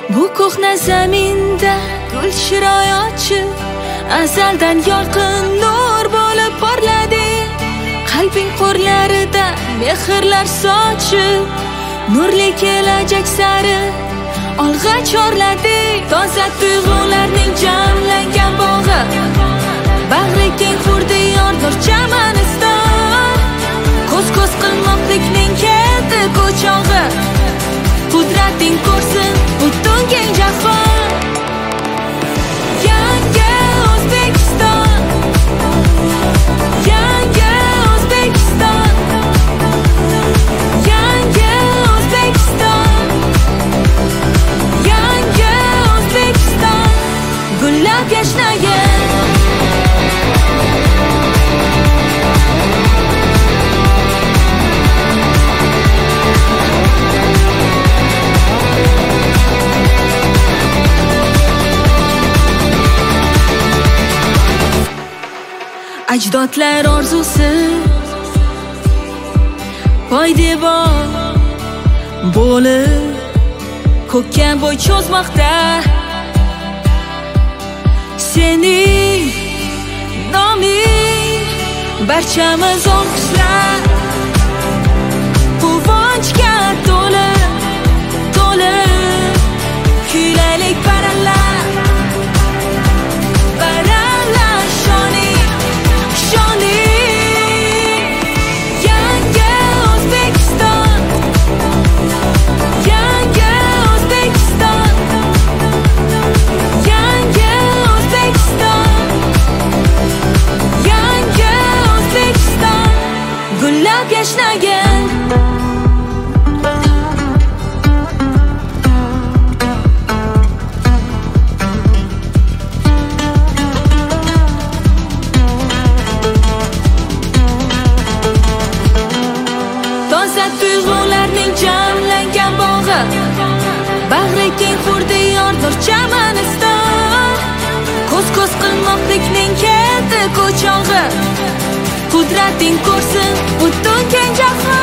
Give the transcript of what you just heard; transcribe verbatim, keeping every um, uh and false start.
Bu ko'hna zaminda gul chiroyochi, azaldan yorqin nur bo'lib porladi. Qalbing qo'rlarida mehrlar sochib, nurli kelajak sari olg'a chorladi. Toza tuyg'ularning jamlangan bog'i, bag'ri keng xurdi yordir chamaniston. Ko'z-ko'z qilmoqlikning keti ko'chog'i, qudrating ko'rsin butun keng jahon. Yangi O'zbekiston, yangi O'zbekiston, yangi O'zbekiston, yangi O'zbekiston, gullab yashnagan. Ajdodlar orzusi poydevor bo'lib ko'kka bo'y cho'zmoqda. Sening noming barchamiz olqishlar, quvonchga to'lib to'lib kuylaylik baralla. Yashnagan toza tuyg'ularning jamlangan bog'i, bag'ri keng xurdi yordir chamaniston. Ko'z-ko'z qilmoqlikning keti ko'chog'i, qudrating ko'rsin butun keng jahon.